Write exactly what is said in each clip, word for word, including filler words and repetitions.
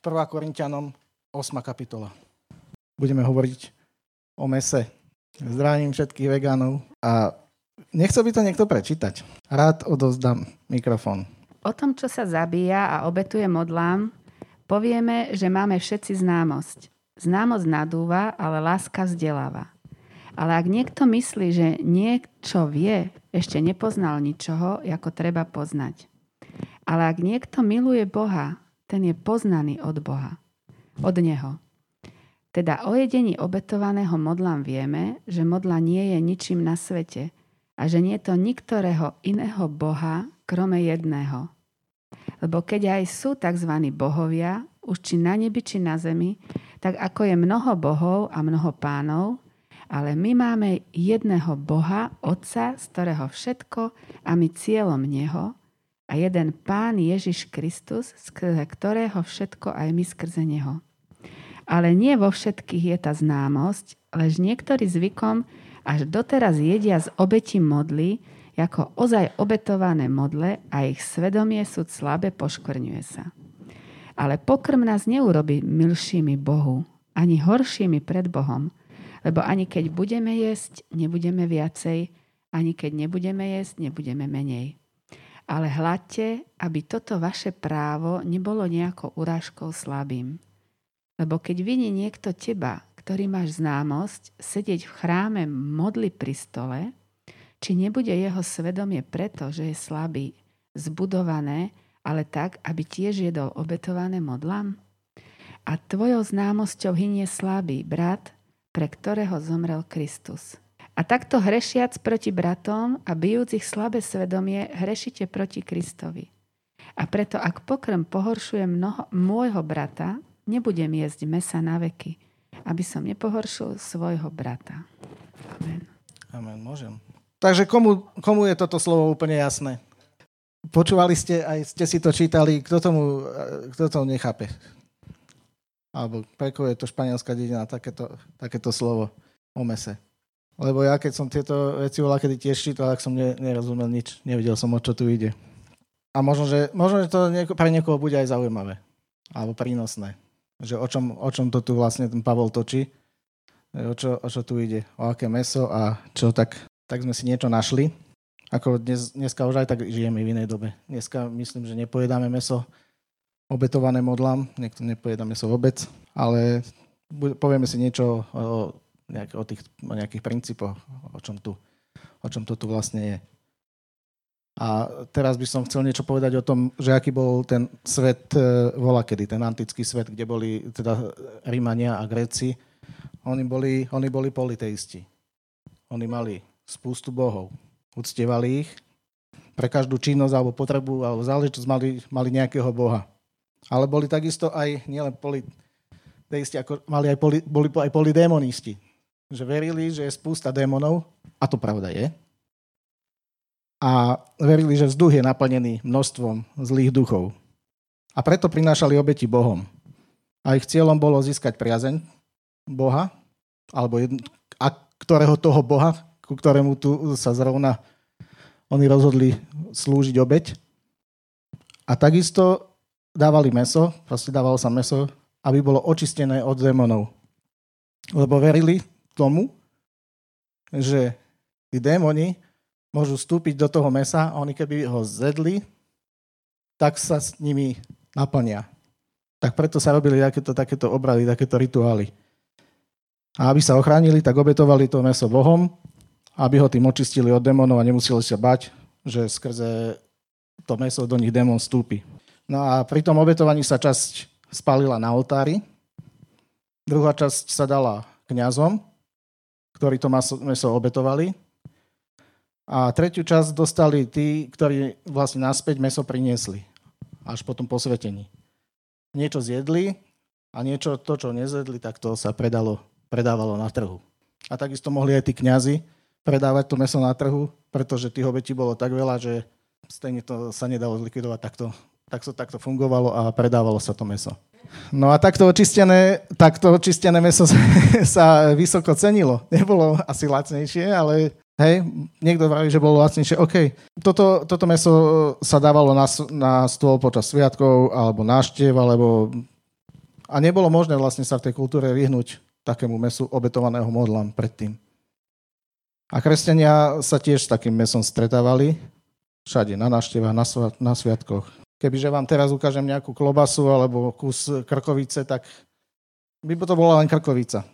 prvá Korinťanom, ôsma kapitola. Budeme hovoriť o mese. Zdravím všetkých vegánov a nechcel by to niekto prečítať. Rád odovzdám mikrofón. O tom, čo sa zabíja a obetuje modlám, povieme, že máme všetci známosť. Známosť nadúva, ale láska vzdeláva. Ale ak niekto myslí, že niečo vie, ešte nepoznal ničoho, ako treba poznať. Ale ak niekto miluje Boha, ten je poznaný od Boha, od Neho. Teda o jedení obetovaného modlám vieme, že modla nie je ničím na svete a že nie je to niktorého iného Boha, krome jedného. Lebo keď aj sú tzv. Bohovia, už či na nebi, či na zemi, tak ako je mnoho bohov a mnoho pánov, ale my máme jedného Boha, Otca, z ktorého všetko a my cieľom Neho a jeden Pán Ježiš Kristus, skrze ktorého všetko aj my skrze Neho. Ale nie vo všetkých je tá známosť, lež niektorí zvykom až doteraz jedia z obeti modly, ako ozaj obetované modle a ich svedomie súd slabé poškvrňuje sa. Ale pokrm nás neurobí milšími Bohu, ani horšími pred Bohom, lebo ani keď budeme jesť, nebudeme viacej, ani keď nebudeme jesť, nebudeme menej. Ale hľadte, aby toto vaše právo nebolo nejako urážkou slabým. Lebo keď viní niekto teba, ktorý máš známosť, sedieť v chráme modly pri stole, či nebude jeho svedomie preto, že je slabý, zbudované, ale tak, aby tiež jedol obetované modlám? A tvojou známosťou hynie slabý brat, pre ktorého zomrel Kristus. A takto hrešiac proti bratom a bijúcich slabé svedomie, hrešite proti Kristovi. A preto, ak pokrm pohoršuje mnoho, môjho brata, nebudem jesť mesa na veky, aby som nepohoršil svojho brata. Amen. Amen, môžem. Takže komu, komu je toto slovo úplne jasné? Počúvali ste, aj ste si to čítali, kto tomu, kto to nechápe? Alebo preko je to španielská dedina, takéto, takéto slovo o mese. Lebo ja, keď som tieto veci volá, kedy tiež čítal, tak som ne, nerozumel nič. Nevidel som, o čo tu ide. A možno, že, možno, že to nieko, pre niekoho bude aj zaujímavé. Alebo prínosné. Že o čom, o čom to tu vlastne ten Pavol točí. O čo, o čo tu ide. O aké meso a čo tak, tak sme si niečo našli. Ako dnes, dneska už aj tak žijeme v inej dobe. Dneska myslím, že nepojedáme meso obetované modlám, niekto nepojedá meso vôbec, ale povieme si niečo o, nejak, o, tých, o nejakých princípoch, o čom, tu, o čom to tu vlastne je. A teraz by som chcel niečo povedať o tom, že aký bol ten svet volakedy, ten antický svet, kde boli teda Rímania a Gréci. Oni boli, oni boli politeisti. Oni mali spústu bohov. Uctievali ich. Pre každú činnosť alebo potrebu alebo záležitosť mali, mali nejakého boha. Ale boli takisto aj nielen politeisti, ako mali aj poli, boli aj polidémonisti. Že verili, že je spústa démonov, a to pravda je. A verili, že vzduch je naplnený množstvom zlých duchov. A preto prinášali obeti bohom. A ich cieľom bolo získať priazeň Boha, alebo jedn, a ktorého toho Boha, ku ktorému tu sa zrovna oni rozhodli slúžiť obeť. A takisto dávali meso, proste dávalo sa meso, aby bolo očistené od démonov. Lebo verili tomu, že tí démoni môžu vstúpiť do toho mesa a oni keby ho zjedli, tak sa s nimi naplnia. Tak preto sa robili takéto, takéto obrady, takéto rituály. A aby sa ochránili, tak obetovali to meso Bohom, aby ho tým očistili od démonov a nemuseli sa bať, že skrze to meso do nich démon vstúpi. No a pri tom obetovaní sa časť spálila na oltári, druhá časť sa dala kňazom, ktorí to meso obetovali, a tretiu časť dostali tí, ktorí vlastne naspäť meso priniesli, až po tom posvetení. Niečo zjedli a niečo, to, čo nezjedli, tak to sa predalo, predávalo na trhu. A takisto mohli aj tí kňazi predávať to meso na trhu, pretože tých obetí bolo tak veľa, že stejne to sa nedalo zlikvidovať, takto, takto, takto fungovalo a predávalo sa to meso. No a takto očistené, takto očistené meso sa vysoko cenilo. Nebolo asi lacnejšie, ale hej, niekto vraví, že bolo lacnejšie. OK, toto, toto meso sa dávalo na, na stôl počas sviatkov, alebo návštev, alebo A nebolo možné vlastne sa v tej kultúre vyhnúť takému mesu obetovaného modlám predtým. A kresťania sa tiež s takým mesom stretávali všade, na návštevách, na, sv- na sviatkoch. Kebyže vám teraz ukážem nejakú klobasu alebo kus krkovice, tak by to bola len krkovica.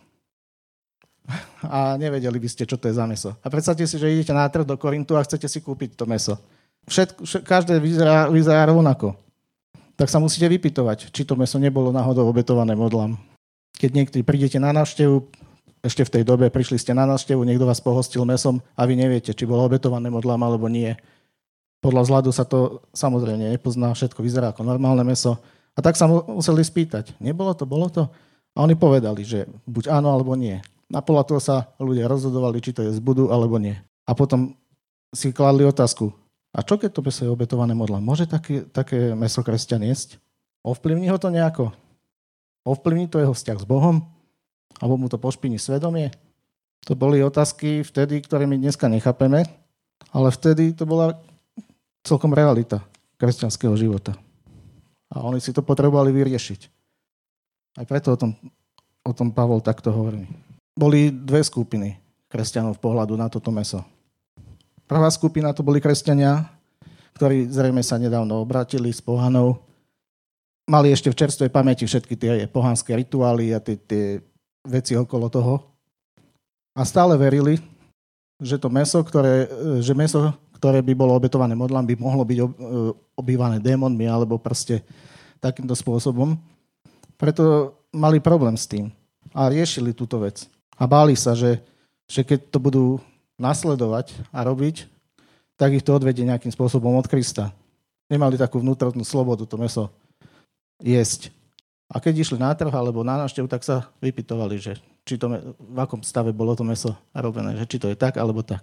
A nevedeli by ste, čo to je za meso. A predstavte si, že idete na trh do Korintu a chcete si kúpiť to meso. Všetko, všet, každé vyzerá, vyzerá rovnako. Tak sa musíte vypytovať, či to meso nebolo náhodou obetované modlám. Keď niekedy prídete na návštevu, ešte v tej dobe prišli ste na návštevu, niekto vás pohostil mesom a vy neviete, či bolo obetované modlám alebo nie. Podľa vzhľadu sa to samozrejme nepozná, všetko vyzerá ako normálne meso. A tak sa museli spýtať, nebolo to, bolo to? A oni povedali, že buď áno alebo nie. A podľa toho sa ľudia rozhodovali, či to je z budu alebo nie. A potom si kladli otázku, a čo keď to meso je obetované modlám? Môže také, také meso kresťan jesť? Ovplyvní ho to nejako? Ovplyvní to jeho vzťah s Bohom? Alebo mu to pošpiní svedomie? To boli otázky vtedy, ktoré my dneska nechápeme, ale vtedy to bola celkom realita kresťanského života. A oni si to potrebovali vyriešiť. Aj preto o tom, o tom Pavol takto hovorí. Boli dve skupiny kresťanov v pohľadu na toto meso. Prvá skupina to boli kresťania, ktorí zrejme sa nedávno obrátili s pohanou. Mali ešte v čerstvej pamäti všetky tie pohanské rituály a tie, tie veci okolo toho. A stále verili, že to meso, ktoré, že meso, ktoré by bolo obetované modlám, by mohlo byť obývané démonmi alebo proste takýmto spôsobom. Preto mali problém s tým a riešili túto vec. A báli sa, že, že keď to budú nasledovať a robiť, tak ich to odvedie nejakým spôsobom od Krista. Nemali takú vnútornú slobodu to meso jesť. A keď išli na trh alebo na návštevu, tak sa vypytovali, že či to, v akom stave bolo to meso robené, že či to je tak alebo tak.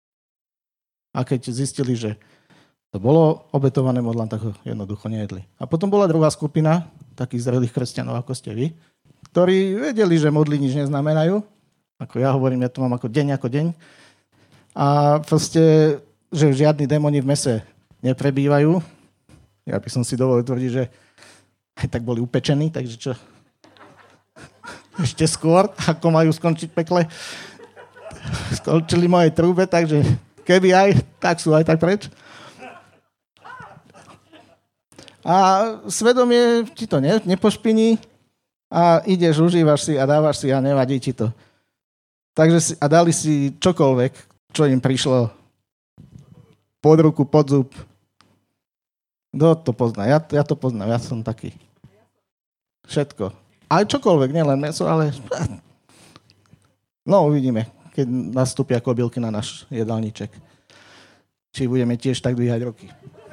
A keď zistili, že to bolo obetované modlám, tak ho jednoducho nejedli. A potom bola druhá skupina takých zrelých kresťanov, ako ste vy, ktorí vedeli, že modly nič neznamenajú. Ako ja hovorím, ja to mám ako deň ako deň. A proste, že žiadni démoni v mese neprebývajú. Ja by som si dovolil tvrdiť, že aj tak boli upečení, takže čo? Ešte skôr, ako majú skončiť pekle. Skončili moje trúbe, takže keby aj, tak sú aj tak preč. A svedomie ti to ne, nepošpiní a ideš, užívaš si a dávaš si a nevadí ti to. Takže si, a dali si čokoľvek, čo im prišlo pod ruku, pod zub. Kto to pozná? Ja, ja to poznám, ja som taký. Všetko. Aj čokoľvek, nielen mäso, ale... No, uvidíme, keď nastúpia kobylky na náš jedálniček. Či budeme tiež tak dvíhať roky.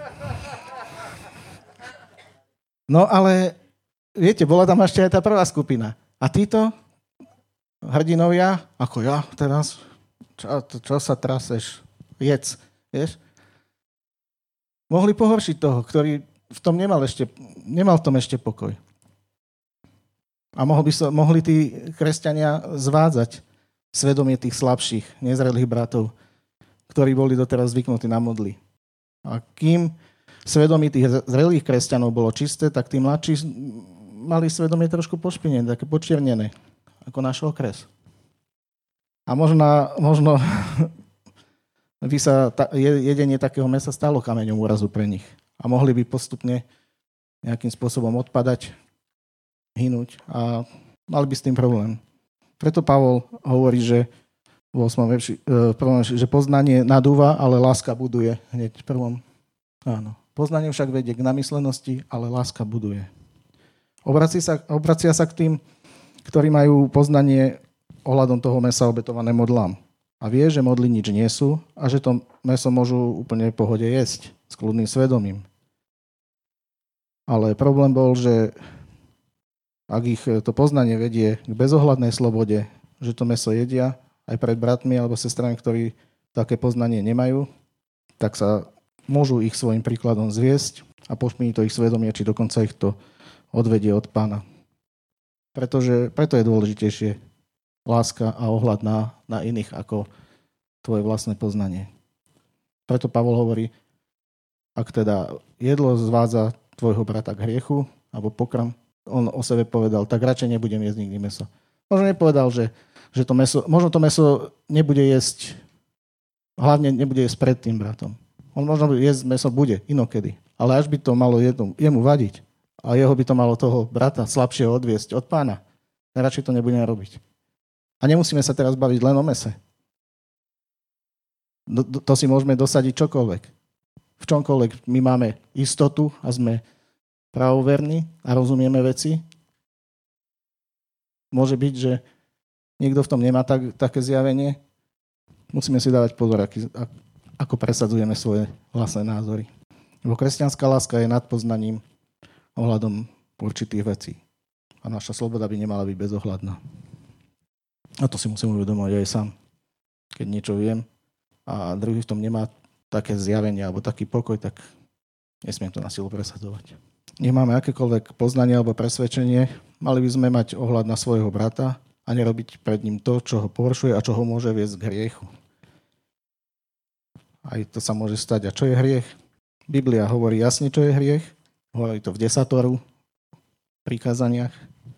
No, ale viete, bola tam ešte aj tá prvá skupina. A títo hrdinovia, ako ja teraz, čo, čo sa traseš, jedz, vieš? Mohli pohoršiť toho, ktorý v tom nemal ešte, nemal v tom ešte pokoj. A mohli, by sa, mohli tí kresťania zvádzať svedomie tých slabších, nezrelých bratov, ktorí boli doteraz zvyknutí na modly. A kým svedomie tých zrelých kresťanov bolo čisté, tak tí mladší mali svedomie trošku pošpinené, také počiernené, ako náš okres. A možno, možno by sa ta, jedenie takého mesa stalo kameňom úrazu pre nich. A mohli by postupne nejakým spôsobom odpadať, hynúť a mali by s tým problém. Preto Pavol hovorí, že v ôsmom verši, že poznanie nadúva, ale láska buduje. Hneď v prvom. Áno. Poznanie však vedie k namyslenosti, ale láska buduje. Obracia sa, obracia sa k tým, ktorí majú poznanie ohľadom toho mesa obetované modlám. A vie, že modly nič nie sú a že to meso môžu úplne v pohode jesť s kľudným svedomím. Ale problém bol, že ak ich to poznanie vedie k bezohľadnej slobode, že to meso jedia aj pred bratmi alebo sestrami, ktorí také poznanie nemajú, tak sa môžu ich svojim príkladom zviesť a pošpiní to ich svedomie, či dokonca ich to odvedie od Pána. Pretože, preto je dôležitejšie láska a ohľad na, na iných ako tvoje vlastné poznanie. Preto Pavol hovorí, ak teda jedlo zvádza tvojho brata k hriechu alebo pokrm, on o sebe povedal, tak radšej nebudem jesť nikdy mäso. Možno nepovedal, že, že to mäso, možno to mäso nebude jesť, hlavne nebude jesť pred tým bratom. On možno jesť mäso bude inokedy, ale až by to malo jednu, jemu vadiť a jeho by to malo toho brata slabšieho odviesť od pána, radšej to nebudeme robiť. A nemusíme sa teraz baviť len o mäse. To si môžeme dosadiť čokoľvek. V čomkoľvek my máme istotu a sme pravoverní a rozumieme veci. Môže byť, že niekto v tom nemá tak, také zjavenie. Musíme si dávať pozor, aký, ako presadzujeme svoje vlastné názory. Lebo kresťanská láska je nad poznaním ohľadom určitých vecí. A naša sloboda by nemala byť bezohľadná. A to si musím uvedomovať aj sám. Keď niečo viem, a druhý v tom nemá také zjavenie alebo taký pokoj, tak nesmiem to na silu presadzovať. Nemáme akékoľvek poznanie alebo presvedčenie, mali by sme mať ohľad na svojho brata a nerobiť pred ním to, čo ho porušuje a čo ho môže viesť k hriechu. Aj to sa môže stať. A čo je hriech? Biblia hovorí jasne, čo je hriech. Hovorí to v desatoru, prikázaniach,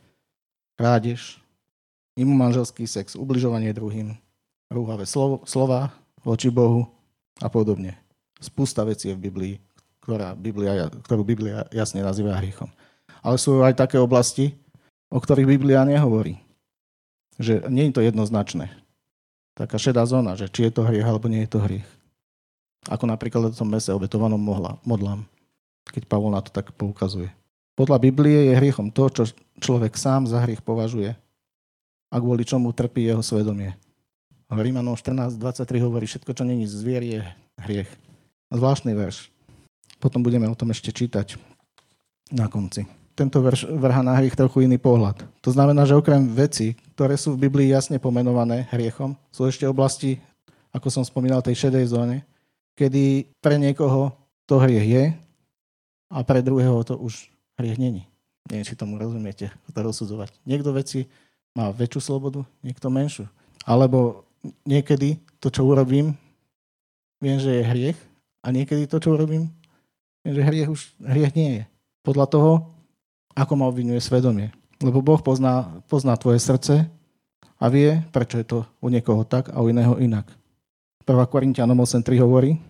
krádež, mimomanželský sex, ubližovanie druhým, rúhavé slova voči Bohu a podobne. Spústa vecí je v Biblii, ktorá Biblia, ktorú Biblia jasne nazýva hriechom. Ale sú aj také oblasti, o ktorých Biblia nehovorí. Že nie je to jednoznačné. Taká šedá zóna, že či je to hriech, alebo nie je to hriech. Ako napríklad o tom mese obetovanom modlám, keď Pavol na to tak poukazuje. Podľa Biblie je hriechom to, čo človek sám za hriech považuje a kvôli čomu trpí jeho svedomie. Rímanom štrnásť dvadsaťtri hovorí, všetko, čo není zvier, je hriech. Zvláštny verš. Potom budeme o tom ešte čítať na konci. Tento verš vrhá na hriech trochu iný pohľad. To znamená, že okrem vecí, ktoré sú v Biblii jasne pomenované hriechom, sú ešte oblasti, ako som spomínal, tej šedej zóne, kedy pre niekoho to hriech je a pre druhého to už hriech není. Neviem, či tomu rozumiete, to rozsudzovať. Niekto veci má väčšiu slobodu, niekto menšiu. Alebo niekedy to, čo urobím, viem, že je hriech a niekedy to, čo urobím, viem, že hriech už hriech nie je. Podľa toho, ako ma obviňuje svedomie. Lebo Boh pozná, pozná tvoje srdce a vie, prečo je to u niekoho tak a u iného inak. prvá Korinťanom osem tri hovorí,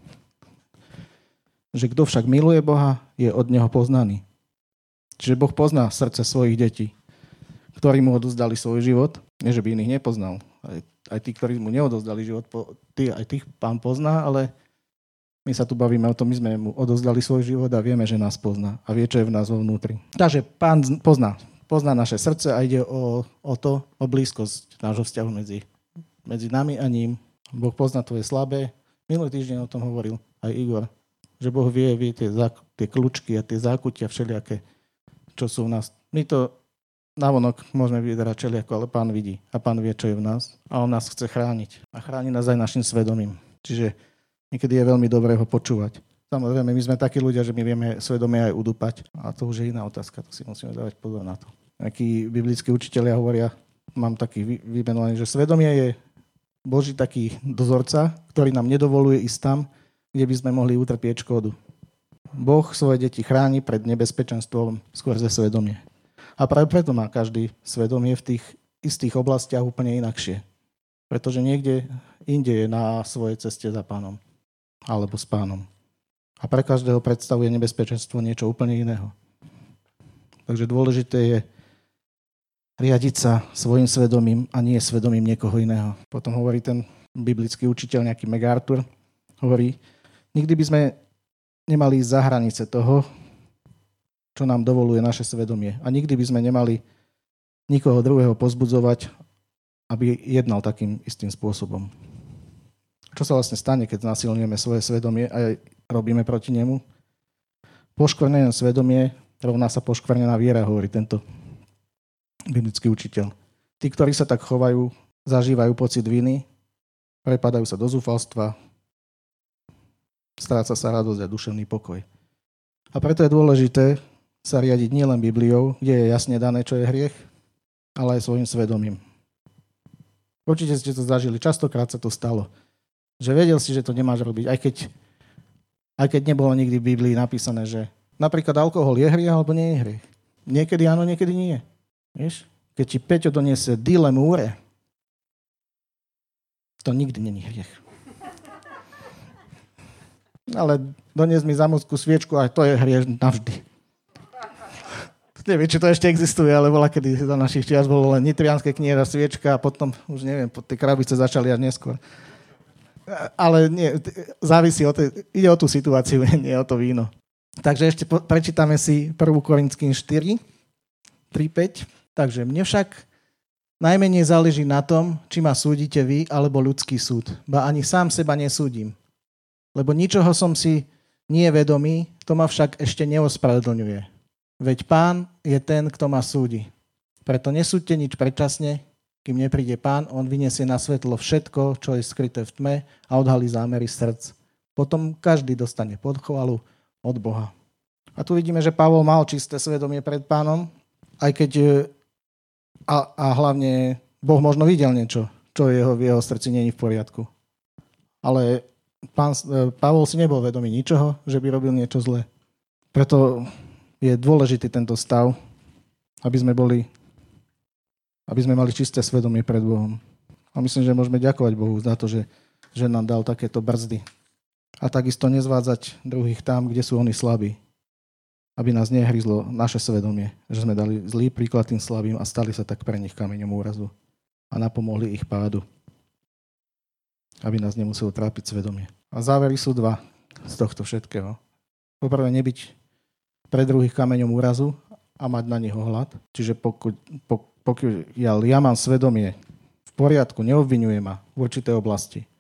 že kto však miluje Boha, je od Neho poznaný. Čiže Boh pozná srdce svojich detí, ktorí mu odozdali svoj život, nie že by iných nepoznal. Aj, aj tí, ktorí mu neodozdali život, tí, aj tých Pán pozná, ale my sa tu bavíme o tom, my sme mu odozdali svoj život a vieme, že nás pozná a vie, čo je v nás vo vnútri. Takže Pán pozná, pozná naše srdce a ide o, o to, o blízkosť nášho vzťahu medzi, medzi nami a ním. Boh pozná tvoje slabé. Minulý týždeň o tom hovoril aj Igor, že Boh vie, vie tie, tie kľúčky a tie zákutia všelijaké, čo sú v nás. My to navonok môžeme vyzerať všelijako, ale Pán vidí a Pán vie, čo je v nás a On nás chce chrániť. A chráni nás aj našim svedomím. Čiže niekedy je veľmi dobré ho počúvať. Samozrejme, my sme takí ľudia, že my vieme svedomie aj udúpať. A to už je iná otázka, to si musíme dávať pozor na to. Akí biblickí učitelia hovoria, mám taký vymenovaný, že svedomie je Boží taký dozorca, ktorý nám nedovoluje ísť tam, kde by sme mohli utrpieť škodu. Boh svoje deti chráni pred nebezpečenstvom skôr ze svedomie. A práve preto má každý svedomie v tých istých oblastiach úplne inakšie. Pretože niekde inde je na svojej ceste za Pánom. Alebo s Pánom. A pre každého predstavuje nebezpečenstvo niečo úplne iného. Takže dôležité je riadiť sa svojim svedomím a nie svedomím niekoho iného. Potom hovorí ten biblický učiteľ, nejaký MacArthur, hovorí, nikdy by sme nemali ísť za hranice toho, čo nám dovoluje naše svedomie. A nikdy by sme nemali nikoho druhého pozbudzovať, aby jednal takým istým spôsobom. Čo sa vlastne stane, keď znasilňujeme svoje svedomie a robíme proti nemu? Poškvrnené svedomie rovná sa poškvrnená viera, hovorí tento biblický učiteľ. Tí, ktorí sa tak chovajú, zažívajú pocit viny, prepadajú sa do zúfalstva, stráca sa radosť a duševný pokoj. A preto je dôležité sa riadiť nielen Bibliou, kde je jasne dané, čo je hriech, ale aj svojim svedomím. Určite ste to zažili, častokrát sa to stalo. Že vedel si, že to nemáš robiť, aj keď, aj keď nebolo nikdy v Biblii napísané, že napríklad alkohol je hriech alebo nie je hriech. niekedy áno, niekedy nie. Vieš? Keď ti Peťo doniesie dile múre, to nikdy není hriech. Ale donies mi zamorskú sviečku a to je hriech navždy. Neviem, či to ešte existuje, ale bola, kedy za našich čias bolo len nitrianské kniera, sviečka a potom, už neviem, tie krabice začali až neskôr. Ale nie, závisí o tej, ide o tú situáciu, nie o to víno. Takže ešte po, prečítame si prvú Korinským štyri, tri päť. Takže mne však najmenej záleží na tom, či ma súdite vy, alebo ľudský súd. Ba ani sám seba nesúdim. Lebo ničoho som si nie vedomý, to ma však ešte neospravedlňuje. Veď Pán je ten, kto ma súdi. Preto nesúďte nič predčasne, kým nepríde Pán, on vyniesie na svetlo všetko, čo je skryté v tme a odhalí zámery srdc. Potom každý dostane podchvalu od Boha. A tu vidíme, že Pavol mal čisté svedomie pred Pánom, aj keď a, a hlavne Boh možno videl niečo, čo jeho, v jeho srdci nie je v poriadku. Ale pán, Pavol si nebol vedomý ničoho, že by robil niečo zlé. Preto je dôležitý tento stav, aby sme boli, aby sme mali čisté svedomie pred Bohom. A myslím, že môžeme ďakovať Bohu za to, že, že nám dal takéto brzdy. A takisto nezvádzať druhých tam, kde sú oni slabí. Aby nás nehryzlo naše svedomie, že sme dali zlý príklad tým slabým a stali sa tak pre nich kameňom úrazu a napomohli ich pádu. Aby nás nemuselo trápiť svedomie. A závery sú dva z tohto všetkého. Poprvé, nebyť pre druhých kameňom úrazu a mať na nich ohľad. Čiže pokud, pok, pokiaľ ja, ja mám svedomie v poriadku, neobviňuje ma v určitej oblasti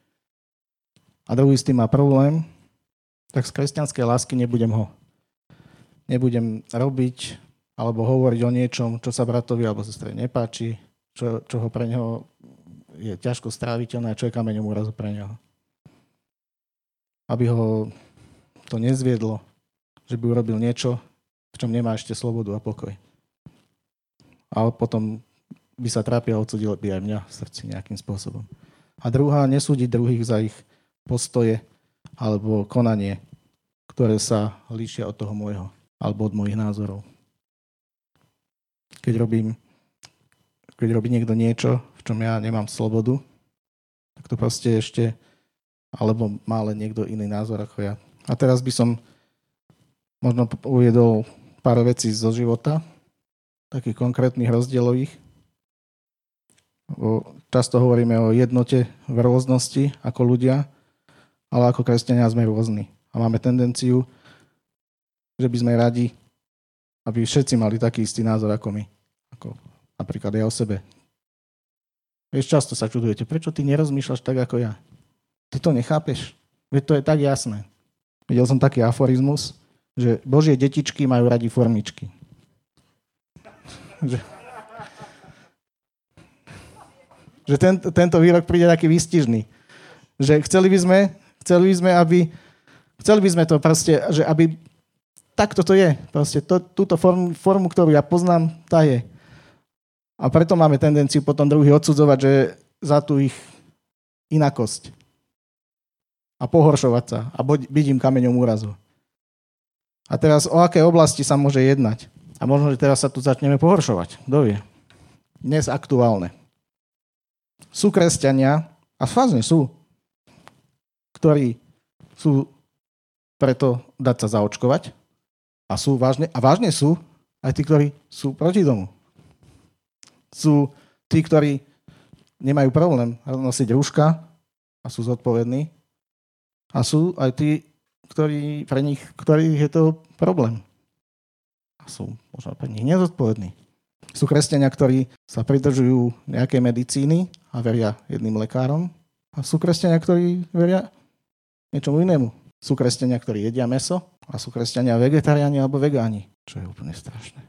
a druhý s tým má problém, tak z kresťanskej lásky nebudem ho. Nebudem robiť alebo hovoriť o niečom, čo sa bratovi alebo sestre nepáči, čo, čo ho pre neho je ťažko stráviteľné a čo je kameňom úrazu pre neho. Aby ho to nezviedlo, že by urobil niečo, v čom nemá ešte slobodu a pokoj. A potom by sa trápil a odsudil by aj mňa v srdci nejakým spôsobom. A druhá, nesúdiť druhých za ich postoje alebo konanie, ktoré sa líšia od toho môjho alebo od mojich názorov. Keď robím, keď robí niekto niečo, v čom ja nemám slobodu, tak to proste ešte, alebo má len niekto iný názor ako ja. A teraz by som možno uviedol pár vecí zo života, takých konkrétnych rozdielových. Často hovoríme o jednote v rôznosti ako ľudia, ale ako kresťania sme rôzni. A máme tendenciu, že by sme radi, aby všetci mali taký istý názor ako my. Ako napríklad ja o sebe. Vieš, často sa čudujete, prečo ty nerozmýšľaš tak ako ja? Ty to nechápeš? Veď to je tak jasné. Videl som taký aforizmus, že Božie detičky majú radi formičky. že že ten, tento výrok príde taký výstižný. Že chceli by sme, chceli by sme, aby, chceli by sme to proste, že aby takto to je. Proste to, túto formu, formu, ktorú ja poznám, tá je. A preto máme tendenciu potom druhých odsudzovať, že za tú ich inakosť. A pohoršovať sa. A byť im kameňom úrazu. A teraz o aké oblasti sa môže jednať? A možno, že teraz sa tu začneme pohoršovať. Kto vie? Dnes aktuálne. Sú kresťania, a fázne sú, ktorí sú preto dať sa zaočkovať a sú vážne, a vážne sú aj tí, ktorí sú proti tomu. Sú tí, ktorí nemajú problém nosiť rúška a sú zodpovední. A sú aj tí, ktorí, pre nich, ktorých je to problém. A sú možno pre nich nezodpovední. Sú kresťania, ktorí sa pridržujú nejakej medicíny a veria jedným lekárom. A sú kresťania, ktorí veria niečomu inému. Sú kresťania, ktorí jedia mäso a sú kresťania vegetariáni alebo vegáni. Čo je úplne strašné.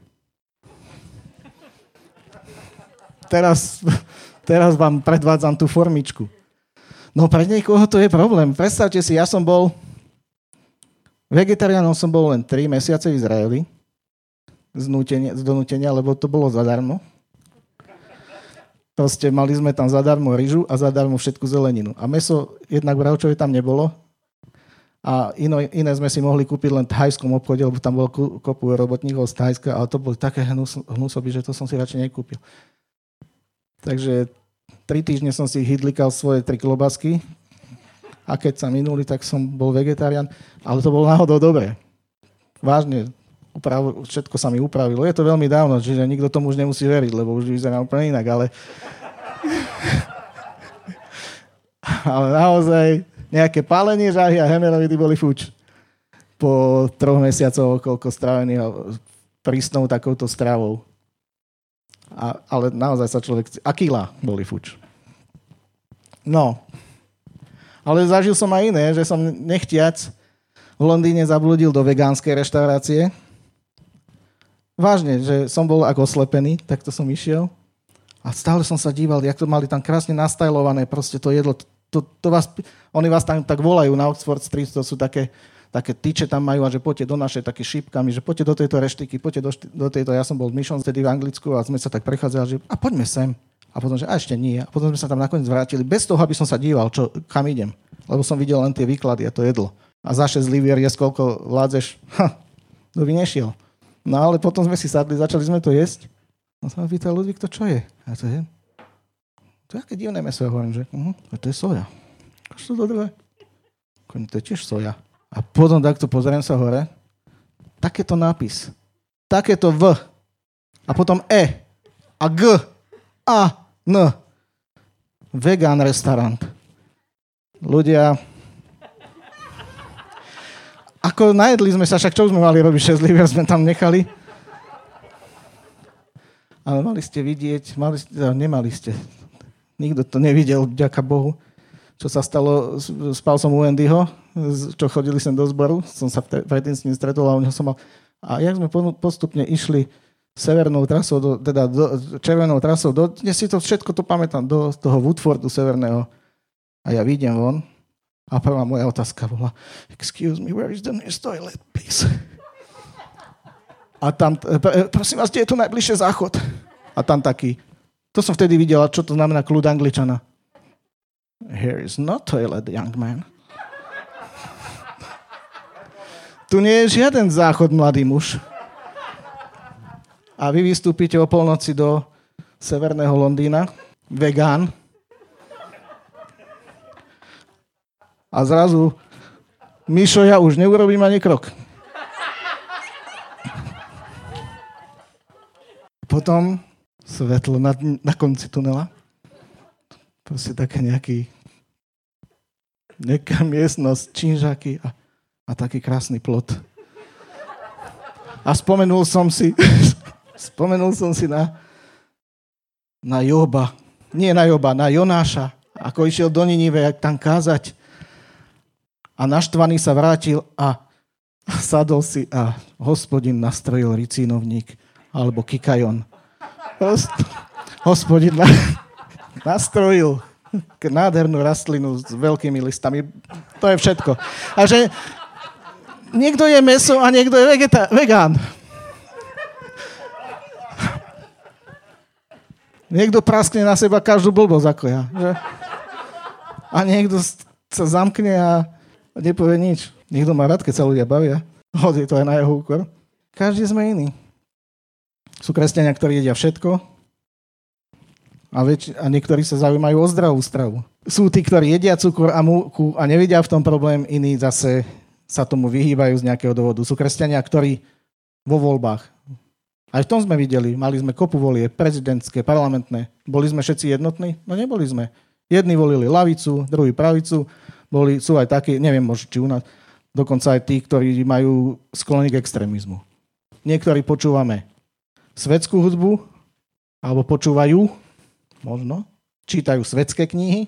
Teraz, teraz vám predvádzam tú formičku. No pre niekoho to je problém. Predstavte si, ja som bol vegetariánom som bol len tri mesiace v Izraeli z, nútenia, z donútenia, lebo to bolo zadarmo. Proste mali sme tam zadarmo ryžu a zadarmo všetku zeleninu. A mäso jednak bravčové tam nebolo. A ino, iné sme si mohli kúpiť len v thajskom obchode, lebo tam bol kopu robotníkov z Thajska, ale to boli také hnus, hnusoby, že to som si radšej nekúpil. Takže tri týždne som si hydlikal svoje tri klobásky a keď sa minuli, tak som bol vegetarián, ale to bolo náhodou dobré. Vážne, uprav, všetko sa mi upravilo. Je to veľmi dávno, čiže nikto tomu už nemusí veriť, lebo už vyzerá úplne inak, ale... ale naozaj nejaké pálenie žahy a hemeroidy boli fuč. Po troch mesiacov, koľko strávený prísnou takouto stravou. A, ale naozaj sa človek... A kila boli fuč. No. Ale zažil som aj iné, že som nechtiac v Londýne zabludil do vegánskej reštaurácie. Vážne, že som bol ako oslepený, tak to som išiel. A stále som sa díval, jak to mali tam krásne nastajlované, proste to jedlo... To, to vás, oni vás tam tak volajú na Oxford Street, to sú také, také tyče tam majú a že poďte do našej také šípkami, že poďte do tejto reštiky, poďte do, do tejto, ja som bol v Mission vtedy v Anglicku a sme sa tak prechádzali, že a poďme sem. A potom, že a ešte nie. A potom sme sa tam nakoniec vrátili, bez toho, aby som sa díval, čo, kam idem. Lebo som videl len tie výklady a to jedlo. A za šesť libier je koľko vládzeš, ha, to by nešiel. No ale potom sme si sadli, začali sme to jesť. A som ma pýtal, Ludvík, to čo je? A to je... To je aké divné meso, ja hovorím, že uh, to je soja. Čo to druhé? To je tiež soja. A potom takto pozriem sa hore. Takéto nápis. Takéto V. A potom E. A G. A. N. Vegan restaurant. Ľudia... Ako najedli sme sa, však čo sme mali robiť? šesť libier sme tam nechali. Ale mali ste vidieť, mali ste, nemali ste... Nikto to nevidel, vďaka Bohu, čo sa stalo. Spal som u Andyho, čo chodili sem do zboru. Som sa predtým s ním stretol a u neho som mal... A jak sme postupne išli severnou trasou, do, teda do, červenou trasou, do, dnes si to všetko to pamätám, do toho Woodfordu severného. A ja vidím von a prvá moja otázka bola excuse me, where is the nearest toilet, please? A tam, prosím vás, kde je tu najbližšie záchod? A tam taký... To som vtedy videl, čo to znamená kľud Angličana. Here is no toilet, young man. Tu nie je žiaden záchod, mladý muž. A vy vystúpite o polnoci do severného Londýna, vegán. A zrazu, Mišo, ja už neurobím ani krok. Potom... svetlo na, na konci tunela. Proste také nejaký nejaká miestnosť, činžaky a, a taký krásny plot. A spomenul som si spomenul som si na na Joba. Nie na Joba, na Jonáša. Ako išiel do Ninive, jak tam kázať. A naštvaný sa vrátil a sadol si a Hospodin nastrojil ricínovník alebo kikajon. Hospodin nastrojil nádhernú rastlinu s veľkými listami. To je všetko. A že niekto je mäso a niekto je vegeta- vegán. Niekto praskne na seba každú blbosť ako ja. Že? A niekto sa zamkne a nepovie nič. Niekto má rád, keď sa ľudia bavia. Hodí to aj na jeho úkor. Každý sme iný. Sú kresťania, ktorí jedia všetko a, väč- a niektorí sa zaujímajú o zdravú stravu. Sú tí, ktorí jedia cukor a múku a nevidia v tom problém, iní zase sa tomu vyhýbajú z nejakého dôvodu. Sú kresťania, ktorí vo voľbách. Aj v tom sme videli, mali sme kopu volie, prezidentské, parlamentné. Boli sme všetci jednotní? No neboli sme. Jedni volili lavicu, druhí pravicu, boli, sú aj takí, neviem, možno či u nás, dokonca aj tí, ktorí majú sklony k extrémizmu. Niektorí počúvame svetskú hudbu, alebo počúvajú, možno, čítajú svetské knihy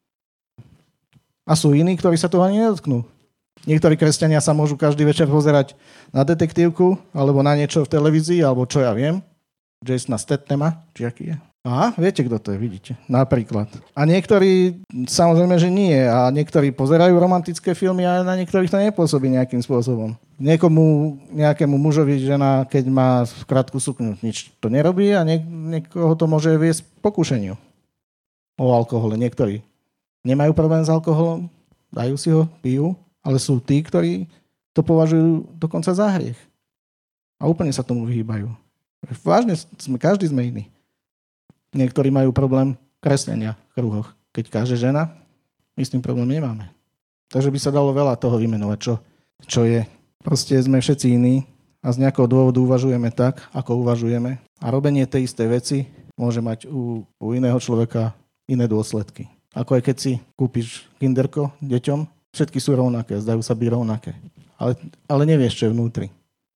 a sú iní, ktorí sa toho ani nedotknú. Niektorí kresťania sa môžu každý večer pozerať na detektívku, alebo na niečo v televízii, alebo čo ja viem, Jasona Stathama, či aký je. Aha, viete, kto to je, vidíte, napríklad. A niektorí, samozrejme, že nie. A niektorí pozerajú romantické filmy a na niektorých to nepôsobí nejakým spôsobom. Niekomu, nejakému mužovi žena, keď má krátku sukňu, nič to nerobí a niek- niekoho to môže viesť pokušeniu. O alkohole. Niektorí nemajú problém s alkoholom, dajú si ho, pijú Ale sú tí, ktorí to považujú dokonca za hriech. A úplne sa tomu vyhýbajú. Vážne, sme, každý sme iný. Niektorí majú problém kreslenia v kruhoch. Keď káže žena, my s tým problém nemáme. Takže by sa dalo veľa toho vymenovať, čo, čo je. Proste sme všetci iní a z nejakého dôvodu uvažujeme tak, ako uvažujeme. A robenie tej istej veci môže mať u, u iného človeka iné dôsledky. Ako aj keď si kúpiš kinderko deťom, všetky sú rovnaké, zdajú sa byť rovnaké. Ale, ale nevieš, čo je vnútri.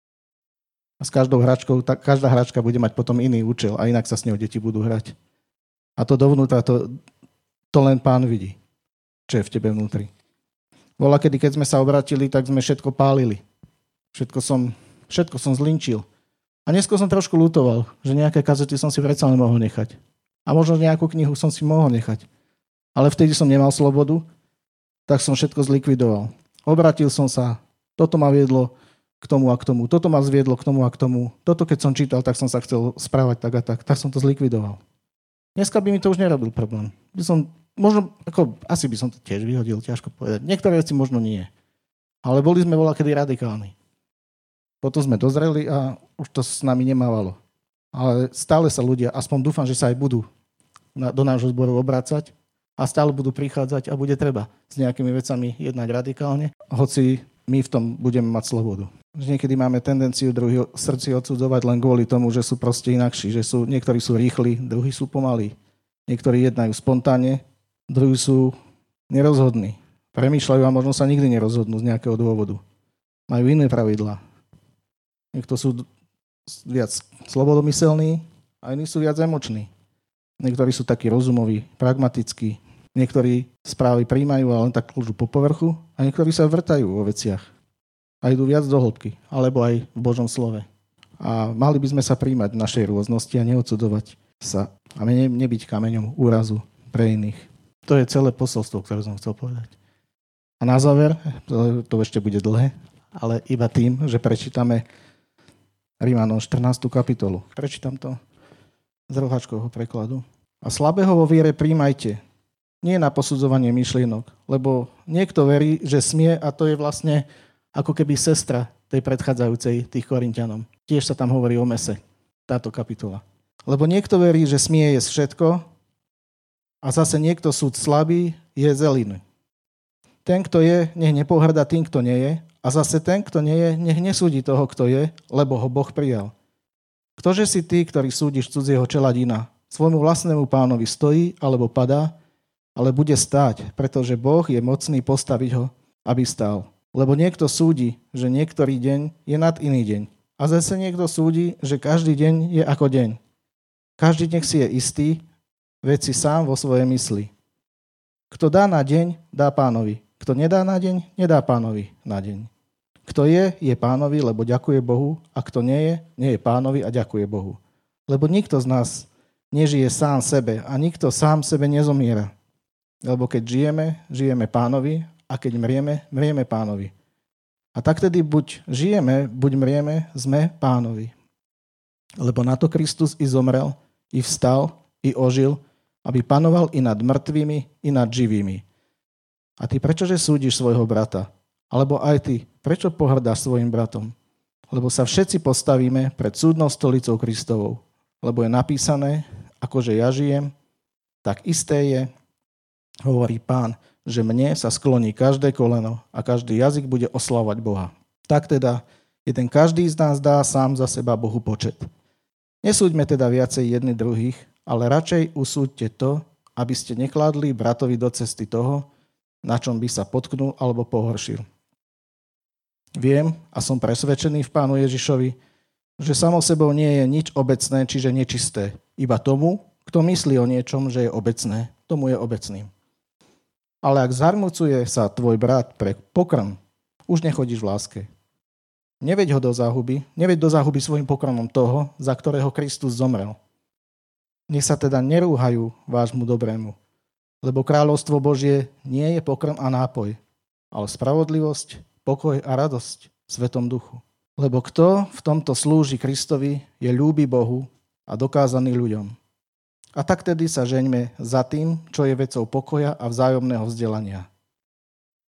A s každou hračkou, tak každá hračka bude mať potom iný účel a inak sa s ňou deti budú hrať. A to dovnútra, to, to len Pán vidí, čo je v tebe vnútri. Bola kedy, keď sme sa obratili, tak sme všetko pálili. Všetko som, všetko som zlinčil. A neskôr som trošku ľutoval, že nejaké kazety som si predsa len mohol nechať. A možno nejakú knihu som si mohol nechať. Ale vtedy som nemal slobodu, tak som všetko zlikvidoval. Obratil som sa, toto ma viedlo k tomu a k tomu, toto ma zviedlo k tomu a k tomu, toto keď som čítal, tak som sa chcel správať tak a tak, tak som to zlikvidoval. Dneska by mi to už nerobil problém. By som, možno, ako, asi by som to tiež vyhodil, ťažko povedať. Niektoré veci možno nie. Ale boli sme voľakedy radikálni. Potom sme dozreli a už to s nami nemávalo. Ale stále sa ľudia, aspoň dúfam, že sa aj budú na, do nášho zboru obracať a stále budú prichádzať a bude treba s nejakými vecami jednať radikálne, hoci my v tom budeme mať slobodu. Že niekedy máme tendenciu druhý srdci odsudzovať len kvôli tomu, že sú proste inakší, že sú, niektorí sú rýchli, druhí sú pomalí. Niektorí jednajú spontánne, druhí sú nerozhodní. Premýšľajú a možno sa nikdy nerozhodnú z nejakého dôvodu. Majú iné pravidlá. Niekto sú viac slobodomyselní a iní sú viac emoční. Niektorí sú takí rozumoví, pragmatickí. Niektorí správy príjmajú a len tak kľúžu po povrchu a niektorí sa vrtajú vo veciach. A idú viac do hĺbky, alebo aj v Božom slove. A mali by sme sa príjmať v našej rôznosti a neodsudovať sa a ne, nebyť kameňom úrazu pre iných. To je celé posolstvo, ktoré som chcel povedať. A na záver, to, to ešte bude dlhé, ale iba tým, že prečítame Rímanom štrnástu kapitolu. Prečítam to z roháčkovho prekladu. A slabého vo viere príjmajte, nie na posudzovanie myšlienok, lebo niekto verí, že smie a to je vlastne ako keby sestra tej predchádzajúcej tých Korinťanom. Tiež sa tam hovorí o mese, táto kapitola. Lebo niekto verí, že smie jesť všetko a zase niekto súd slabý je zeliny. Ten, kto je, nech nepohrda tým, kto nie je a zase ten, kto nie je, nech nesúdi toho, kto je, lebo ho Boh prijal. Ktože si ty, ktorý súdiš cudzieho čeladina, svojmu vlastnému pánovi stojí alebo padá, ale bude stáť, pretože Boh je mocný postaviť ho, aby stál. Lebo niekto súdi, že niektorý deň je nad iný deň. A zase niekto súdi, že každý deň je ako deň. Každý nech si je istý, veď si sám vo svojej mysli. Kto dá na deň, dá pánovi. Kto nedá na deň, nedá pánovi na deň. Kto je, je pánovi, lebo ďakuje Bohu, a kto nie je, nie je pánovi a ďakuje Bohu. Lebo nikto z nás nežije sám sebe a nikto sám sebe nezomiera. Lebo keď žijeme, žijeme pánovi, a keď mrieme, mrieme pánovi. A tak tedy buď žijeme, buď mrieme, sme pánovi. Lebo na to Kristus i zomrel, i vstal, i ožil, aby panoval i nad mŕtvými, i nad živými. A ty prečože súdiš svojho brata? Alebo aj ty, prečo pohrdáš svojim bratom? Lebo sa všetci postavíme pred súdnou stolicou Kristovou. Lebo je napísané, akože ja žijem, tak isté je, hovorí Pán, že mne sa skloní každé koleno a každý jazyk bude oslavovať Boha. Tak teda, jeden každý z nás dá sám za seba Bohu počet. Nesúďme teda viacej jedni druhých, ale radšej usúďte to, aby ste nekládli bratovi do cesty toho, na čom by sa potknul alebo pohoršil. Viem a som presvedčený v Pánu Ježišovi, že samo sebou nie je nič obecné, čiže nečisté. Iba tomu, kto myslí o niečom, že je obecné, tomu je obecným. Ale ak zarmucuje sa tvoj brat pre pokrm, už nechodíš v láske. Neveď ho do záhuby, neveď do záhuby svojim pokrmom toho, za ktorého Kristus zomrel. Nech sa teda nerúhajú vášmu dobrému, lebo kráľovstvo Božie nie je pokrm a nápoj, ale spravodlivosť, pokoj a radosť v Svetom Duchu. Lebo kto v tomto slúži Kristovi, je ľúbi Bohu a dokázaný ľuďom. A tak tedy sa žeňme za tým, čo je vecou pokoja a vzájomného vzdelania.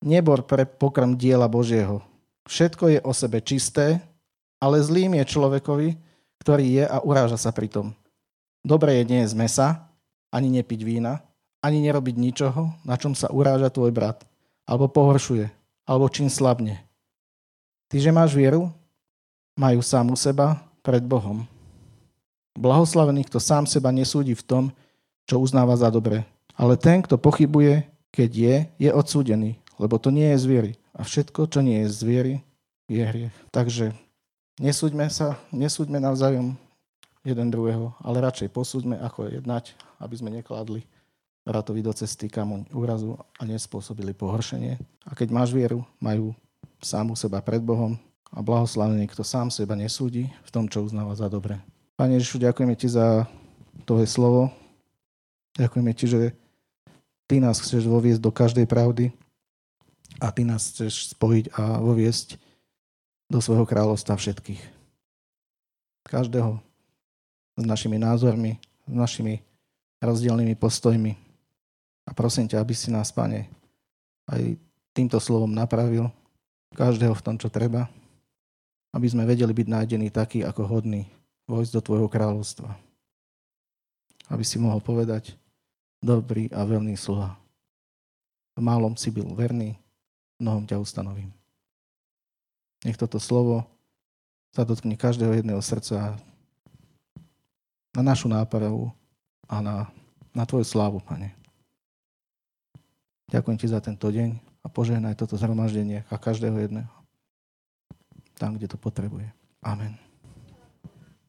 Nebor pre pokrm diela Božieho. Všetko je o sebe čisté, ale zlým je človekovi, ktorý je a uráža sa pri tom. Dobre je nie jesť mesa, ani nepiť vína, ani nerobiť ničoho, na čom sa uráža tvoj brat, alebo pohoršuje, alebo čím slabne. Ty, že máš vieru, majú sám u seba pred Bohom. Blahoslavený, kto sám seba nesúdi v tom, čo uznáva za dobre. Ale ten, kto pochybuje, keď je, je odsúdený, lebo to nie je z viery. A všetko, čo nie je z viery, je hriech. Takže nesúďme sa, nesúďme navzájom jeden druhého, ale radšej posúďme, ako jednať, aby sme nekladli bratovi do cesty kamoň úrazu a nespôsobili pohoršenie. A keď máš vieru, majú sám u seba pred Bohom a blahoslavený, kto sám seba nesúdi v tom, čo uznáva za dobre. Pane Ježišu, ďakujeme Ti za Tvoje slovo. Ďakujeme Ti, že Ty nás chceš voviesť do každej pravdy a Ty nás chceš spojiť a voviesť do svojho kráľovstva všetkých. Každého s našimi názormi, s našimi rozdielnymi postojmi. A prosím ťa, aby si nás, Pane, aj týmto slovom napravil, každého v tom, čo treba, aby sme vedeli byť nájdení takí, ako hodní vojsť do Tvojho kráľovstva. Aby si mohol povedať, dobrý a verný sluha. V málom si byl verný, mnohom ťa ustanovím. Nech toto slovo sa dotkne každého jedného srdca na našu nápravu a na, na Tvoju slávu, Pane. Ďakujem Ti za tento deň a požehnaj toto zhromaždenie a každého jedného tam, kde to potrebuje. Amen.